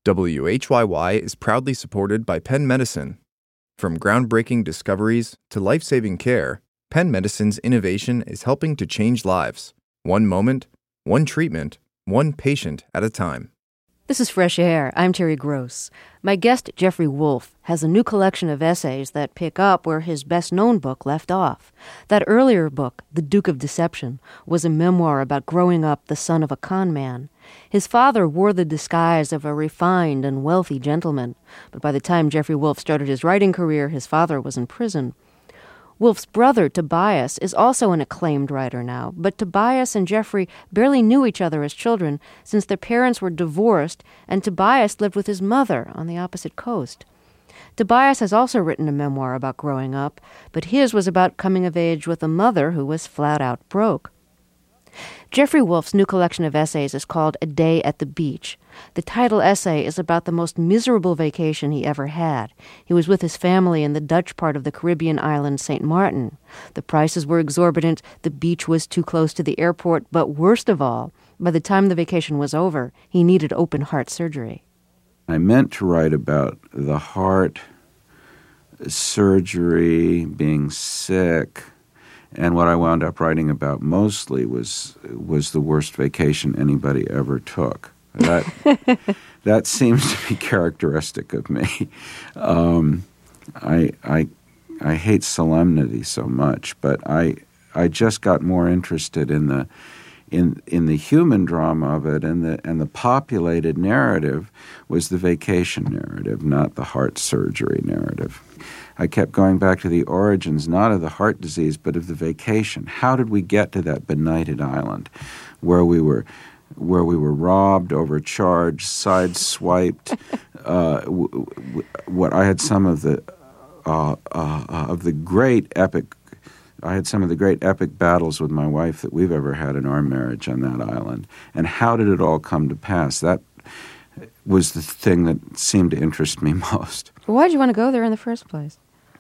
WHYY is proudly supported by Penn Medicine. From groundbreaking discoveries to life-saving care, Penn Medicine's innovation is helping to change lives. One moment, one treatment, one patient at a time. This is Fresh Air. I'm Terry Gross. My guest, Jeffrey Wolf, has a new collection of essays that pick up where his best-known book left off. That earlier book, The Duke of Deception, was a memoir about growing up the son of a con man. His father wore the disguise of a refined and wealthy gentleman, but by the time Jeffrey Wolf started his writing career, his father was in prison. Wolf's brother, Tobias, is also an acclaimed writer now, but Tobias and Jeffrey barely knew each other as children since their parents were divorced and Tobias lived with his mother on the opposite coast. Tobias has also written a memoir about growing up, but his was about coming of age with a mother who was flat out broke. Jeffrey Wolf's new collection of essays is called A Day at the Beach. The title essay is about the most miserable vacation he ever had. He was with his family in the Dutch part of the Caribbean island St. Martin. The prices were exorbitant, the beach was too close to the airport, but worst of all, by the time the vacation was over, he needed open heart surgery. I meant to write about the heart, surgery, being sick, and what I wound up writing about mostly was the worst vacation anybody ever took. That seems to be characteristic of me. I hate solemnity so much, but I just got more interested in the human drama of it, and the populated narrative was the vacation narrative, not the heart surgery narrative. I kept going back to the origins, not of the heart disease, but of the vacation. How did we get to that benighted island where we were robbed, overcharged, sideswiped? What I had some of the great epic. I had some of the great epic battles with my wife that we've ever had in our marriage on that island. And how did it all come to pass? That was the thing that seemed to interest me most. Why did you want to go there in the first place?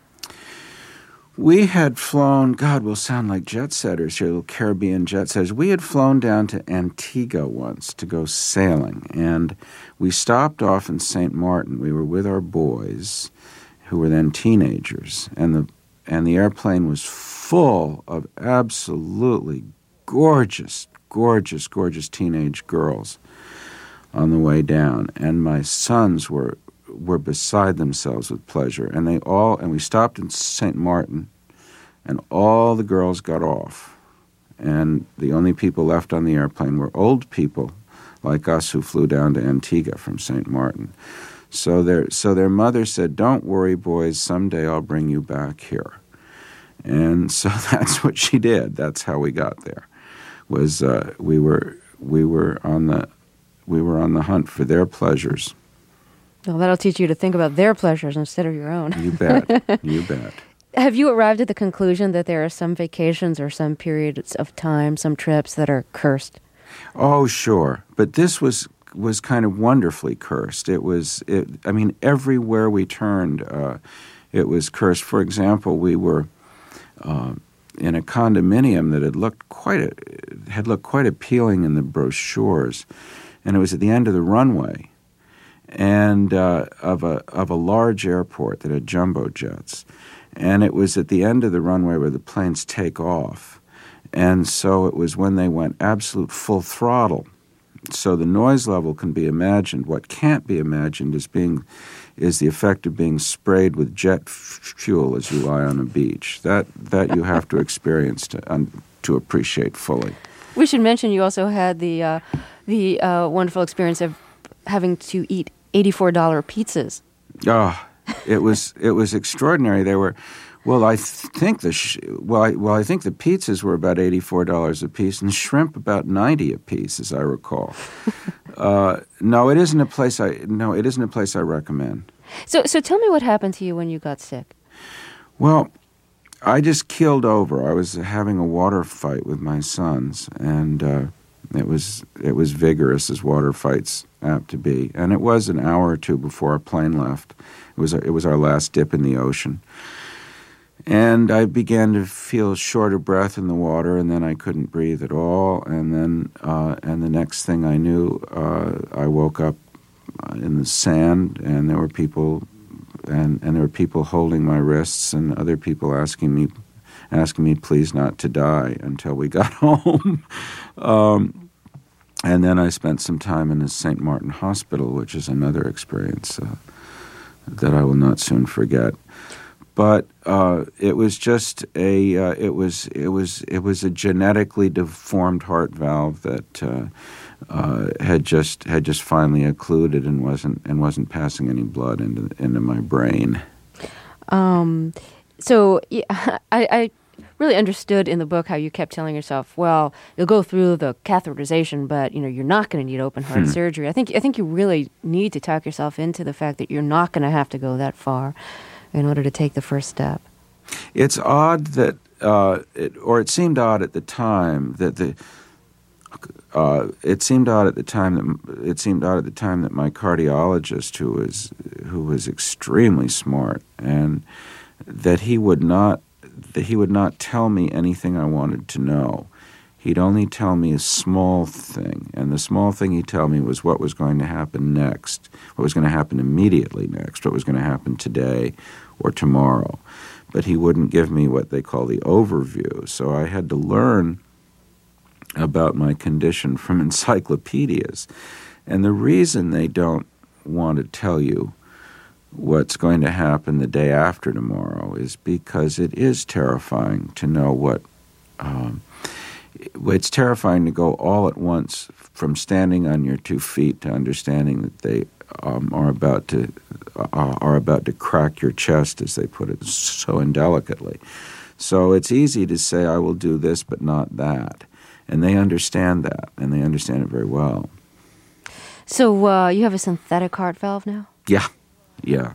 We had flown, God, we'll sound like jet setters here, little Caribbean jet setters. We had flown down to Antigua once to go sailing, and we stopped off in St. Martin. We were with our boys, who were then teenagers, and the airplane was full of absolutely gorgeous, gorgeous, gorgeous teenage girls on the way down, and my sons were beside themselves with pleasure, and we stopped in St. Martin, and all the girls got off, and the only people left on the airplane were old people like us who flew down to Antigua from St. Martin. So their mother said, "Don't worry, boys, someday I'll bring you back here." And so that's what she did. That's how we got there. We were on the hunt for their pleasures. Well, that'll teach you to think about their pleasures instead of your own. You bet. You bet. Have you arrived at the conclusion that there are some vacations or some periods of time, some trips that are cursed? Oh, sure. But this was kind of wonderfully cursed. Everywhere we turned, it was cursed. For example, we were in a condominium that had looked quite appealing in the brochures, and it was at the end of the runway, and of a large airport that had jumbo jets, and it was at the end of the runway where the planes take off, and so it was when they went absolute full throttle. So the noise level can be imagined. What can't be imagined is the effect of being sprayed with jet fuel as you lie on a beach. That you have to experience to appreciate fully. We should mention you also had the wonderful experience of having to eat $84 pizzas. Oh, it was extraordinary. They were. Well, I think the pizzas were about $84 a piece, and shrimp about $90 a piece, as I recall. No, it isn't a place I recommend. So tell me what happened to you when you got sick. Well, I just keeled over. I was having a water fight with my sons, and it was vigorous, as water fights apt to be. And it was an hour or two before our plane left. It was our last dip in the ocean. And I began to feel short of breath in the water, and then I couldn't breathe at all. And then the next thing I knew, I woke up in the sand, and there were people, and there were people holding my wrists, and other people asking me please not to die until we got home. And then I spent some time in the St. Martin Hospital, which is another experience that I will not soon forget. But it was just it was a genetically deformed heart valve that had just finally occluded and wasn't passing any blood into my brain. So yeah, I really understood in the book how you kept telling yourself, well, you'll go through the catheterization, but you're not going to need open heart surgery. I think you really need to talk yourself into the fact that you're not going to have to go that far in order to take the first step. It's odd that, it seemed odd at the time that it seemed odd at the time that my cardiologist, who was extremely smart, and that he would not tell me anything I wanted to know. He'd only tell me a small thing, and the small thing he'd tell me was what was going to happen next, what was going to happen immediately next, what was going to happen today or tomorrow. But he wouldn't give me what they call the overview, so I had to learn about my condition from encyclopedias. And the reason they don't want to tell you what's going to happen the day after tomorrow is because it is terrifying to know what it's terrifying to go all at once from standing on your 2 feet to understanding that they are about to crack your chest, as they put it so indelicately. So it's easy to say, I will do this but not that, and they understand that, and they understand it very well. So you have a synthetic heart valve now? Yeah,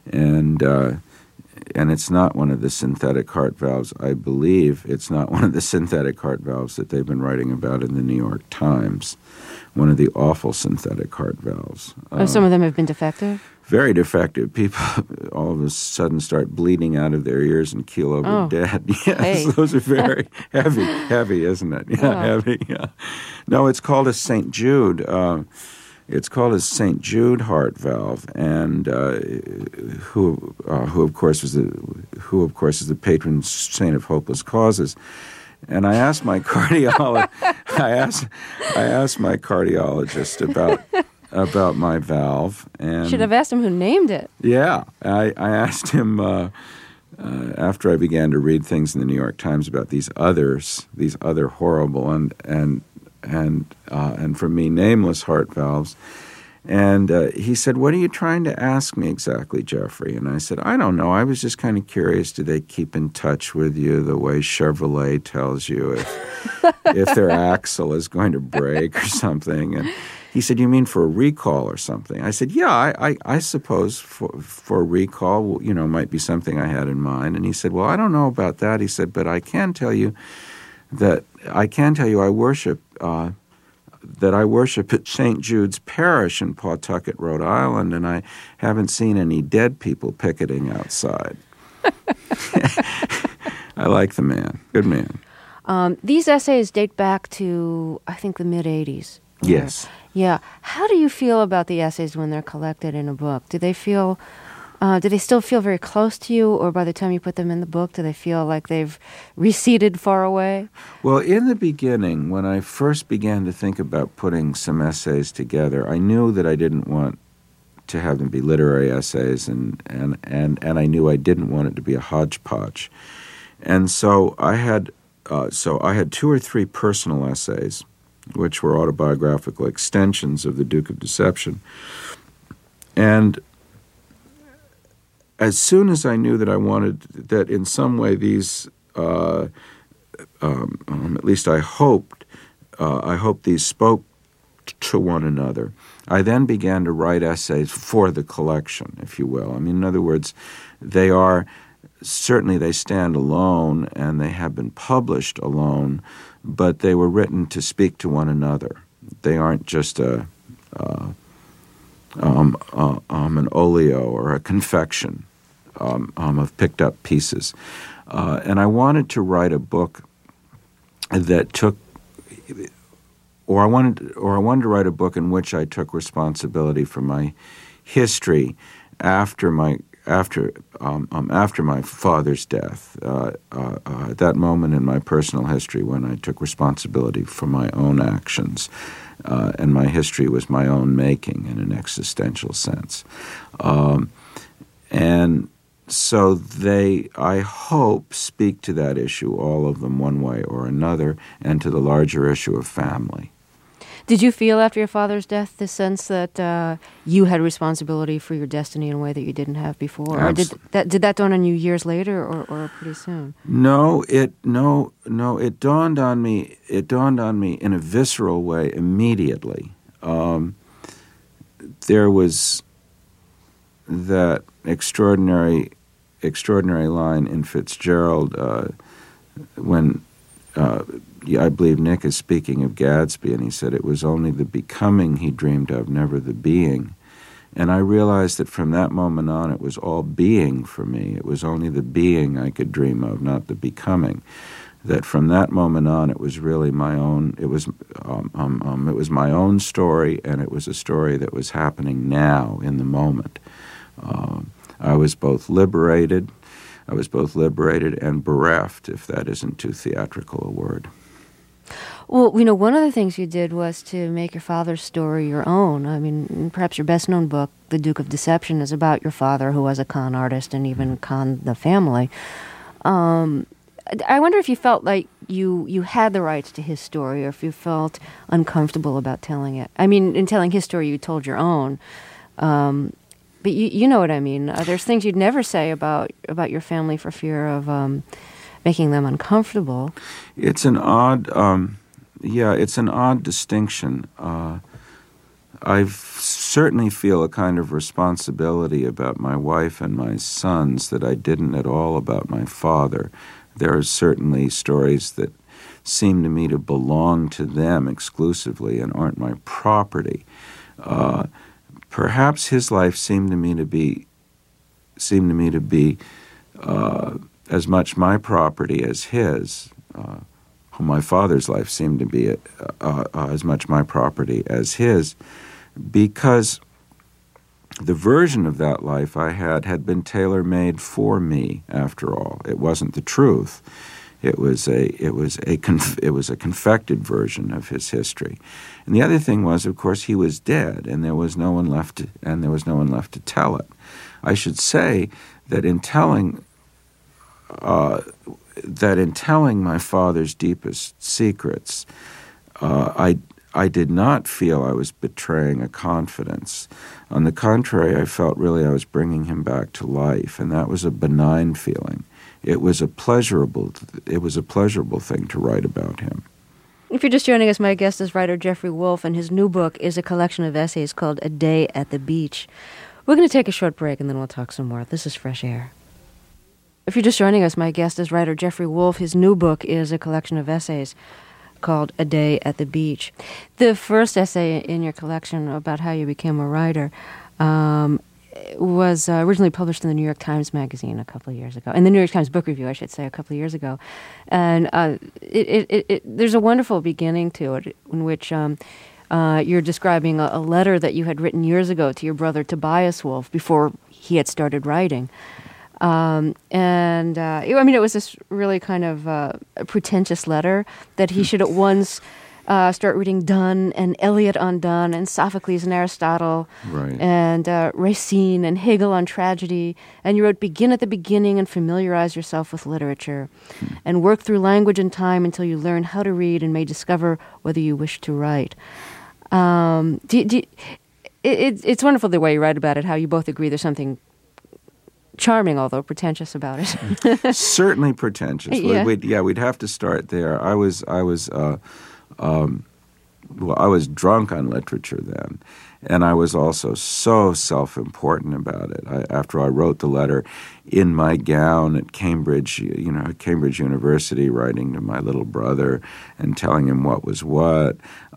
and it's not one of the synthetic heart valves. I believe it's not one of the synthetic heart valves that they've been writing about in the New York Times. One of the awful synthetic heart valves. Some of them have been defective? Very defective. People all of a sudden start bleeding out of their ears and keel over dead. Yes, hey. Those are very heavy, isn't it? Yeah, heavy. Yeah. No, it's called a St. Jude. It's called a St. Jude heart valve, and who of course is the patron saint of hopeless causes. And I asked my cardiologist. I asked my cardiologist about my valve, and should have asked him who named it. Yeah, I asked him after I began to read things in the New York Times about these other horrible and for me nameless heart valves. And he said, "What are you trying to ask me exactly, Jeffrey?" And I said, "I don't know. I was just kind of curious. Do they keep in touch with you the way Chevrolet tells you if their axle is going to break or something?" And he said, "You mean for a recall or something?" I said, "Yeah, I suppose for a recall, might be something I had in mind." And he said, "Well, I don't know about that." He said, "But I can tell you I worship at St. Jude's Parish in Pawtucket, Rhode Island, and I haven't seen any dead people picketing outside." I like the man. Good man. These essays date back to, I think, the mid-'80s. Yes. Yeah. How do you feel about the essays when they're collected in a book? Do they still feel very close to you, or by the time you put them in the book, do they feel like they've receded far away? Well, in the beginning, when I first began to think about putting some essays together, I knew that I didn't want to have them be literary essays, and I knew I didn't want it to be a hodgepodge. And so I had 2 or 3 personal essays, which were autobiographical extensions of The Duke of Deception. And as soon as I knew that I wanted that in some way these, at least I hoped these spoke to one another, I then began to write essays for the collection, if you will. I mean, in other words, they stand alone and they have been published alone, but they were written to speak to one another. They aren't just an olio or a confection of picked up pieces. And I wanted to write a book that took or I wanted to write a book in which I took responsibility for my history after my father's death. At that moment in my personal history, when I took responsibility for my own actions, and my history was my own making in an existential sense, and so they, I hope, speak to that issue, all of them one way or another, and to the larger issue of family. Did you feel after your father's death the sense that you had responsibility for your destiny in a way that you didn't have before? Or did that dawn on you years later, or pretty soon? No, it dawned on me. It dawned on me in a visceral way immediately. There was that extraordinary line in Fitzgerald when I believe Nick is speaking of Gadsby, and he said it was only the becoming he dreamed of, never the being. And I realized that from that moment on, it was all being for me. It was only the being I could dream of, not the becoming. That from that moment on, it was really my own. It was my own story, and it was a story that was happening now in the moment. I was both liberated and bereft, if that isn't too theatrical a word. Well, one of the things you did was to make your father's story your own. I mean, perhaps your best-known book, The Duke of Deception, is about your father, who was a con artist and even conned the family. I wonder if you felt like you had the rights to his story, or if you felt uncomfortable about telling it. I mean, in telling his story, you told your own. But you know what I mean. There's things you'd never say about your family for fear of making them uncomfortable. It's an odd, it's an odd distinction. I certainly feel a kind of responsibility about my wife and my sons that I didn't at all about my father. There are certainly stories that seem to me to belong to them exclusively and aren't my property. Perhaps his life seemed to me to be as much my property as his. My father's life seemed to be as much my property as his, because the version of that life I had been tailor-made for me. After all, it wasn't the truth. It was a confected version of his history. And the other thing was, of course, he was dead, and there was no one left to tell it. I should say that in telling my father's deepest secrets, I did not feel I was betraying a confidence. On the contrary, I felt really I was bringing him back to life, and that was a benign feeling. It was a pleasurable thing to write about him. If you're just joining us, my guest is writer Jeffrey Wolf, and his new book is a collection of essays called A Day at the Beach. We're going to take a short break, and then we'll talk some more. This is Fresh Air. If you're just joining us, my guest is writer Jeffrey Wolf. His new book is a collection of essays called A Day at the Beach. The first essay in your collection about how you became a writer was originally published in the New York Times Magazine a couple of years ago, in the New York Times Book Review, I should say, a couple of years ago. And there's a wonderful beginning to it in which you're describing a letter that you had written years ago to your brother Tobias Wolff before he had started writing. It was this really kind of a pretentious letter that he should at once start reading Donne and Eliot on Donne and Sophocles and Aristotle, right, and Racine and Hegel on tragedy. And you wrote, begin at the beginning and familiarize yourself with literature, and work through language and time until you learn how to read and may discover whether you wish to write. It's wonderful the way you write about it, how you both agree there's something charming, although pretentious, about it. Certainly pretentious. Yeah. We'd have to start there. I was drunk on literature then, and I was also so self-important about it. After I wrote the letter in my gown at Cambridge, at Cambridge University, writing to my little brother and telling him what was what.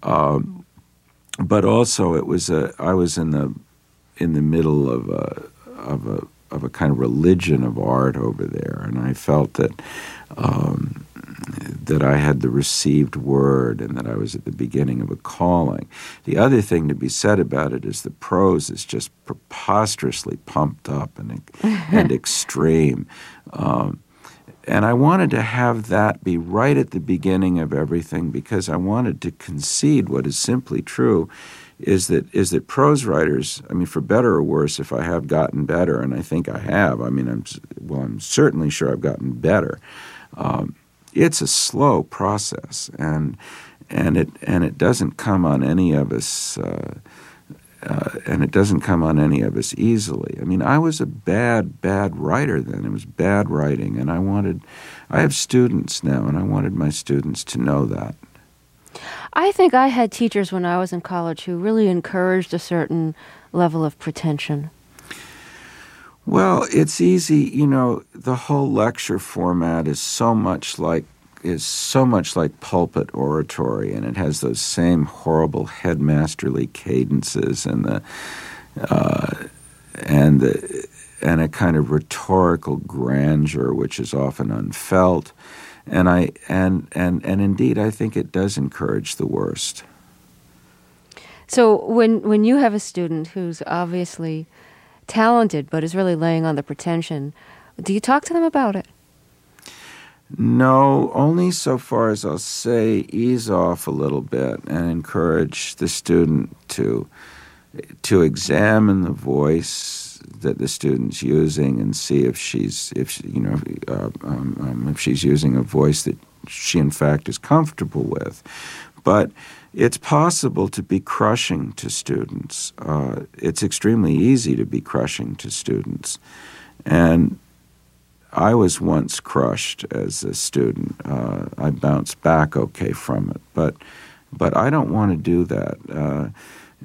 But also, I was in the middle of a kind of religion of art over there, and I felt that that I had the received word and that I was at the beginning of a calling. The other thing to be said about it is the prose is just preposterously pumped up and extreme. And I wanted to have that be right at the beginning of everything because I wanted to concede what is simply true is that prose writers, I mean, for better or worse, if I have gotten better, and I think I have, I mean, I'm certainly sure I've gotten better. It's a slow process, and it doesn't come on any of us. And it doesn't come on any of us easily. I mean, I was a bad writer then. It was bad writing, and I have students now, and I wanted my students to know that. I think I had teachers when I was in college who really encouraged a certain level of pretension. Well, it's easy, the whole lecture format is so much like pulpit oratory, and it has those same horrible headmasterly cadences and a kind of rhetorical grandeur which is often unfelt. And indeed, I think it does encourage the worst. So when you have a student who's obviously talented but is really laying on the pretension, do you talk to them about it? No, only so far as I'll say ease off a little bit and encourage the student to examine the voice that the student's using and see if she's using a voice that she in fact is comfortable with. But it's possible to be crushing to students. It's extremely easy to be crushing to students, and I was once crushed as a student. I bounced back okay from it, but I don't want to do that.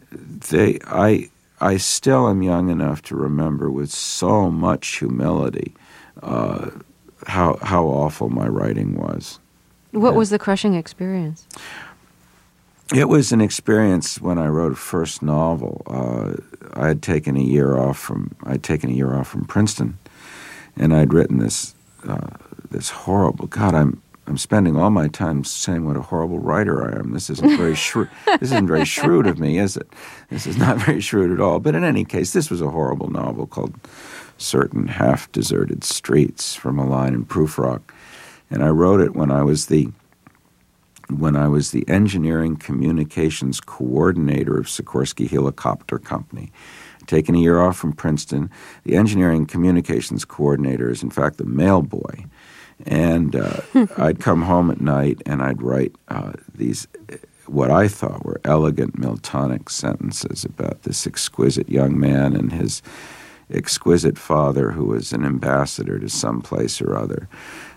I still am young enough to remember with so much humility how awful my writing was. What was the crushing experience? It was an experience when I wrote a first novel. I had taken a year off from Princeton. And I'd written this horrible. God, I'm spending all my time saying what a horrible writer I am. This isn't very shrewd. This isn't very shrewd of me, is it? This is not very shrewd at all. But in any case, this was a horrible novel called "Certain Half-Deserted Streets" from a line in Prufrock, and I wrote it when I was the engineering communications coordinator of Sikorsky Helicopter Company. Taken a year off from Princeton. The engineering communications coordinator is, in fact, the mail boy. And I'd come home at night and I'd write these, what I thought were elegant Miltonic sentences about this exquisite young man and his exquisite father who was an ambassador to some place or other.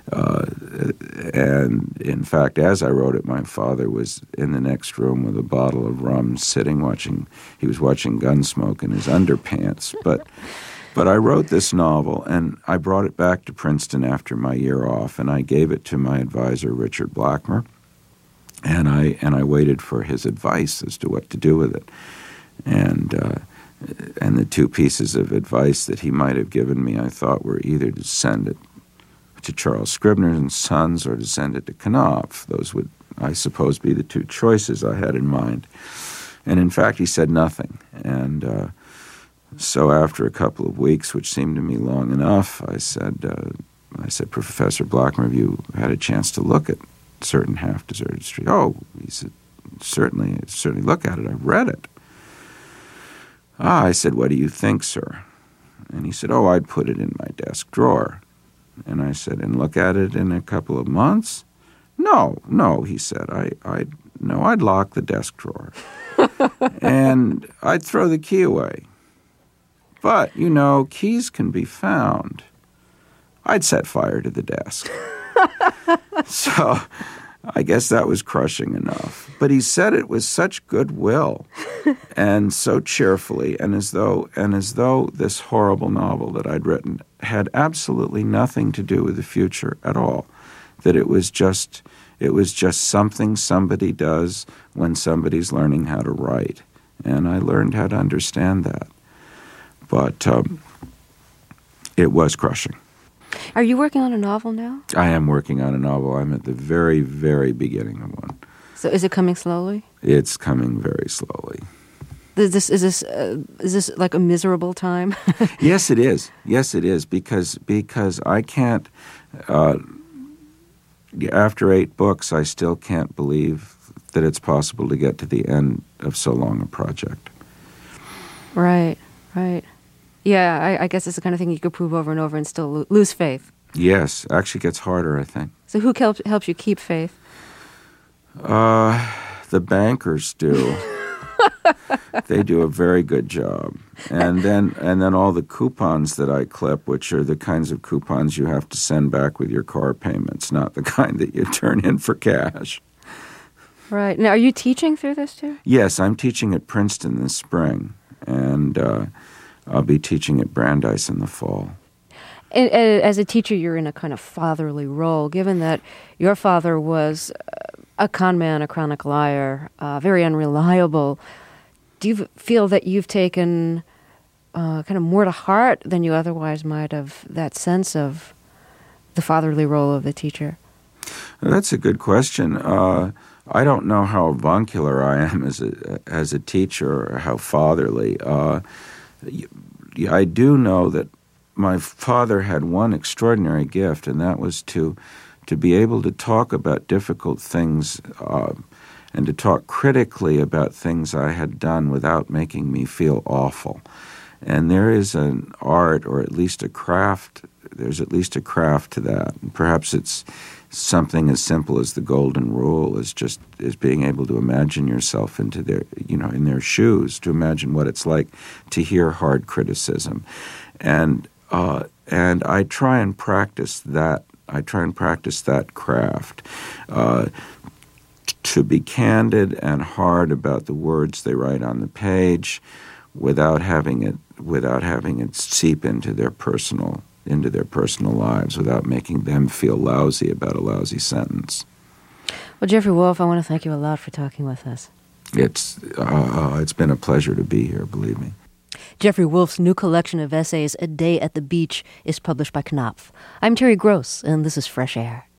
And in fact, as I wrote it, my father was in the next room with a bottle of rum he was watching Gunsmoke in his underpants. But I wrote this novel, and I brought it back to Princeton after my year off, and I gave it to my advisor, Richard Blackmer, and I waited for his advice as to what to do with it. And the two pieces of advice that he might have given me, I thought, were either to send it to Charles Scribner and Sons or to send it to Knopf. Those would, I suppose, be the two choices I had in mind. And in fact, he said nothing. And so after a couple of weeks, which seemed to me long enough, I said, Professor Blackmer, have you had a chance to look at Certain Half-Deserted Street? Oh, he said, certainly look at it. I've read it. I said, what do you think, sir? And he said, I'd put it in my desk drawer. And I said, and look at it in a couple of months? No, he said. I'd lock the desk drawer. And I'd throw the key away. But, keys can be found. I'd set fire to the desk. So I guess that was crushing enough. But he said it with such goodwill and so cheerfully, and as though this horrible novel that I'd written had absolutely nothing to do with the future at all. That it was just something somebody does when somebody's learning how to write. And I learned how to understand that. But it was crushing. Are you working on a novel now? I am working on a novel. I'm at the very, very beginning of one. So is it coming slowly? It's coming very slowly. Is this like a miserable time? Yes, it is. Yes, it is, because I can't. After 8 books, I still can't believe that it's possible to get to the end of so long a project. Right. Yeah, I guess it's the kind of thing you could prove over and over and still lose faith. Yes, actually gets harder, I think. So who helps you keep faith? The bankers do. They do a very good job. And then all the coupons that I clip, which are the kinds of coupons you have to send back with your car payments, not the kind that you turn in for cash. Right. Now, are you teaching through this too? Yes, I'm teaching at Princeton this spring, and I'll be teaching at Brandeis in the fall. As a teacher, you're in a kind of fatherly role, given that your father was a con man, a chronic liar, very unreliable. Do you feel that you've taken kind of more to heart than you otherwise might have, that sense of the fatherly role of the teacher? That's a good question. I don't know how avuncular I am as a teacher or how fatherly. I do know that my father had one extraordinary gift, and that was to be able to talk about difficult things and to talk critically about things I had done without making me feel awful. And there is an art, or at least a craft, there's at least a craft to that. And perhaps it's something as simple as the golden rule, is being able to imagine yourself into their, in their shoes, to imagine what it's like to hear hard criticism. And I try and practice that. I try and practice that craft, to be candid and hard about the words they write on the page, without having it seep into their personal lives, without making them feel lousy about a lousy sentence. Well, Jeffrey Wolf, I want to thank you a lot for talking with us. It's been a pleasure to be here, believe me. Jeffrey Wolf's new collection of essays, A Day at the Beach, is published by Knopf. I'm Terry Gross, and this is Fresh Air.